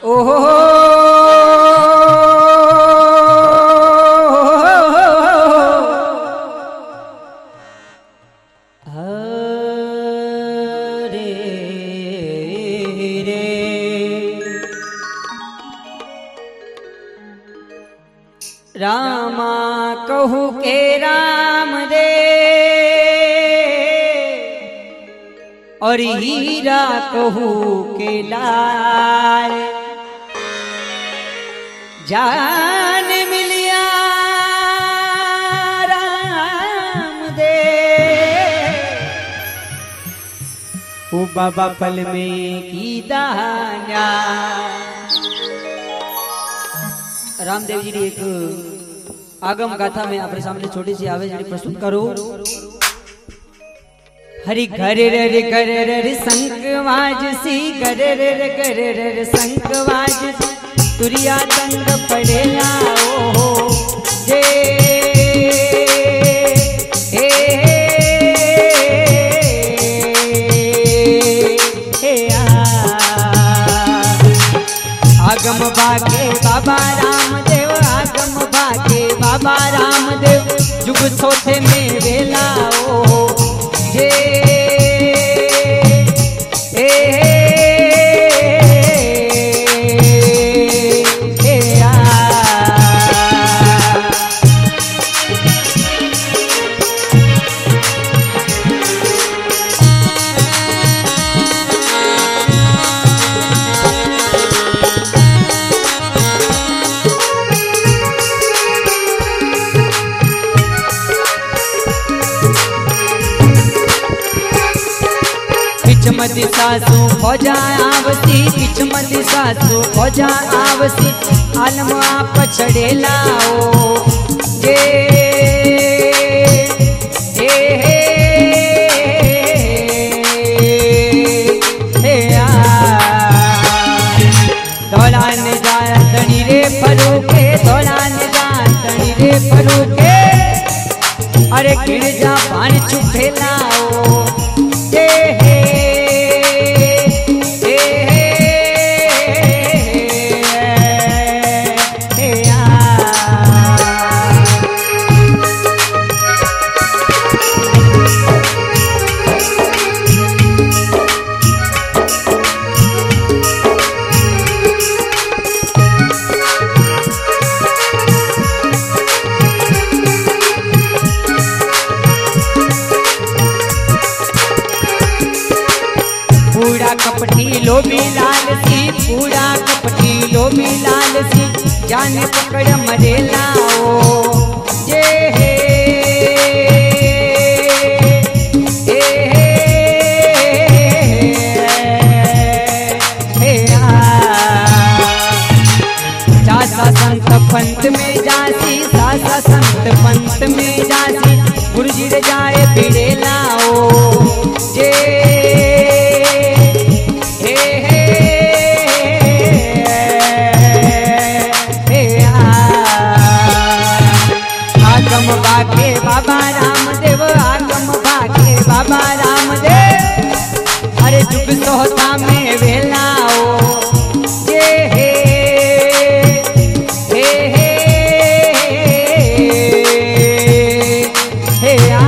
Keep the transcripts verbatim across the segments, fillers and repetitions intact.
ओहो हरे रे रामा कहू के राम दे और हीरा कहू के लाल जान मिलिया राम दे ओ बाबा पल में की दाना। रामदेव जी ने एक आगम गाथा में अपने सामने छोटी सी आवेश प्रस्तुत करो। हरि घरे रे घरे रे संकवाज सी घरे रे घरे रे संकवाज सी तुरिया तंग पड़ेला ओ जे हे हे आगम भागे बाबा रामदेव आगम भागे बाबा रामदेव जुग सोथे में वेला ओ जे हे पिछमती सासू खोजा आवसी पिछमती सासू खोजा आवसी आलम आप छड़ेला ओ जे हे हे हे आ दौलान जाय तनी रे फरूके दौलान जाय तनी रे फरूके अरे गिरजा पानी चुपेला ओ जे हे कपटी लोभी लाल सी पूरा कपटी लोभी लाल सी जान पकड़ मरेला ओ जे हे हे हे सासा संत पंत में जासी सासा संत पंत में जासी गुरुजी रे जाए भिड़ेला ओ जे भागे बाबा रामदेव आगम भागे बाबा रामदेव अरे जुग सोहता में वेला ओ जे हे हे हे हे आ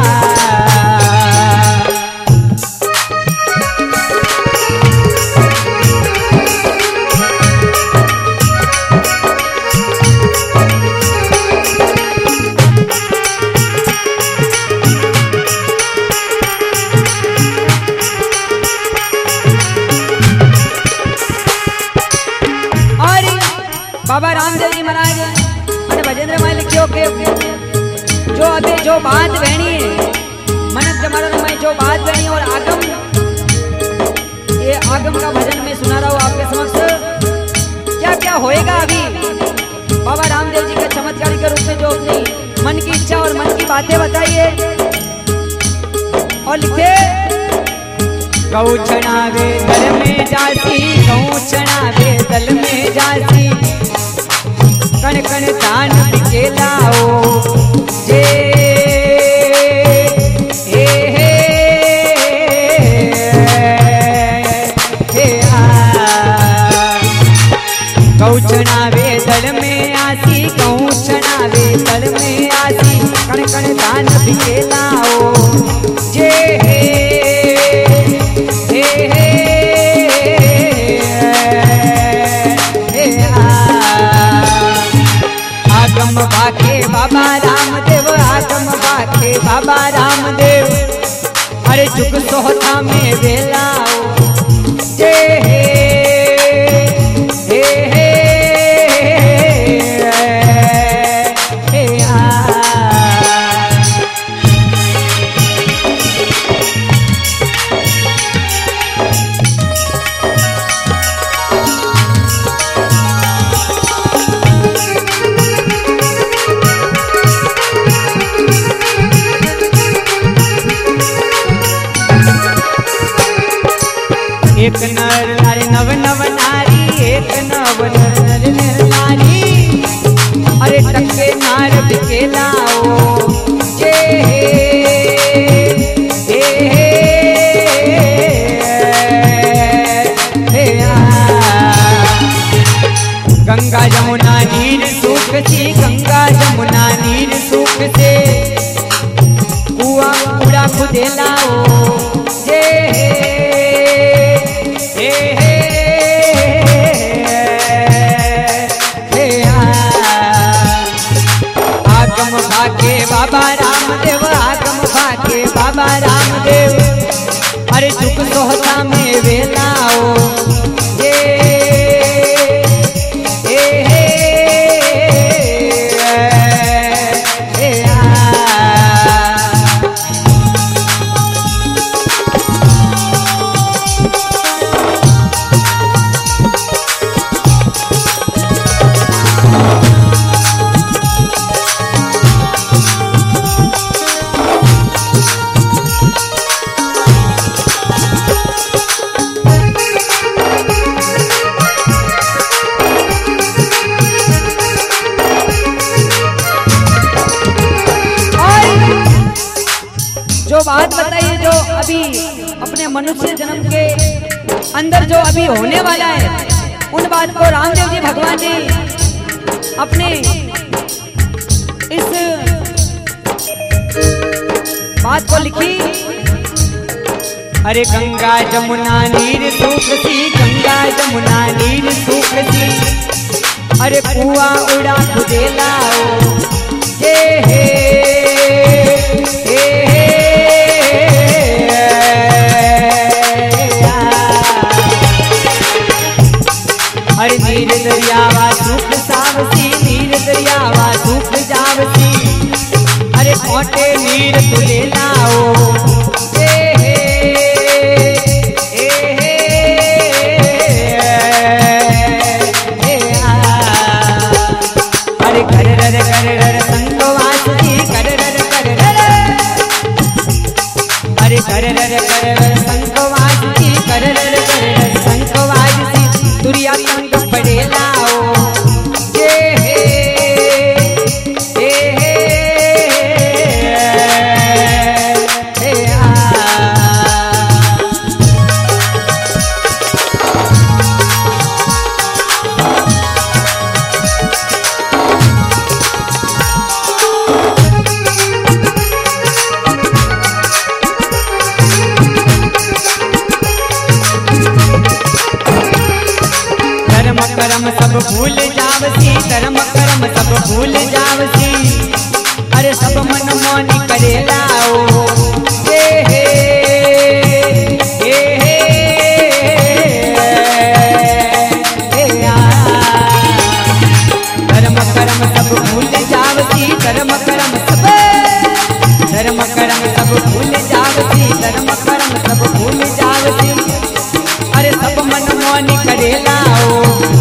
बाबा रामदेव जी महाराज अरे भजेंद्र माई लिखियो के जो अभी जो बात बहनी है मनक जमाना में जो बात बहनी और आगम ये आगम का भजन में सुना रहा हूँ आपके समक्ष। क्या क्या होएगा अभी बाबा रामदेव जी के चमत्कारी के रूप में जो अपनी मन की इच्छा और मन की बातें बताइए और लिखे गौ चढ़ावे दल में जासी गौ चढ़ावे दल में जासी कण कण दान बिकेला ओ जे हे हे हे आ चढ़ावे दल में आसी कहूँ चढ़ावे दल में आसी कण कण दान भी लाओ जे हे हे हे हे आगम भाके बाबा रामदेव आगम भाके बाबा रामदेव अरे चुक सोहता में वेलाओ जे हे एक नर नारी नव नव नारी एक नव नर नारी अरे टक्के नार बिके लाओ जे हे हे हे गंगा जमुना नीर सूख सी गंगा जमुना नीर सूख से कुआ पूरा खुदे लाओ जे बाबा रामदेव आगम भाके बाबा रामदेव अरे चुक सोहता में वेलाओ ये हे हे जो बात बताइए जो अभी अपने मनुष्य जन्म के अंदर जो अभी होने वाला है उन बात को रामदेव जी भगवान ने अपने इस बात को लिखी। अरे गंगा जमुना नीर सूख सी गंगा जमुना नीर सूख सी अरे कुआ उड़ा खुदे लाओ जे हे अरे नीर दरियावा सूख सावसी नीर दरियावा सूख जावसी अरे खोटे नीर तुले लाओ हे हे हे हे अरे कर रर कर रर संगवासी कर रर कर रर अरे कर रर कर रर संगवासी कर रर कर रर संगवासी दुरिया संग पड़े लाओ ये हे हे हे आ कर्म सब भूल जावसी धर्म कर्म सब भूल जावसी अरे सब मन मौनी करे लाओ हे हे हे हे धर्म कर्म सब भूल जावसी धर्म कर्म सब धर्म कर्म सब भूल जावसी धर्म कर्म सब भूल जावसी अरे सब मन मौनी करे लाओ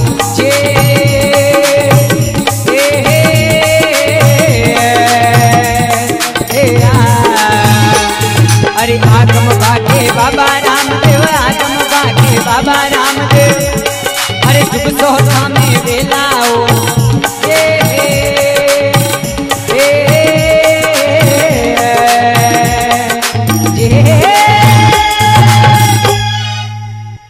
अरे आगम भागे बाबा रामदेव आगम भागे बाबा रामदेव अरे जुग सोहता में वेलाओ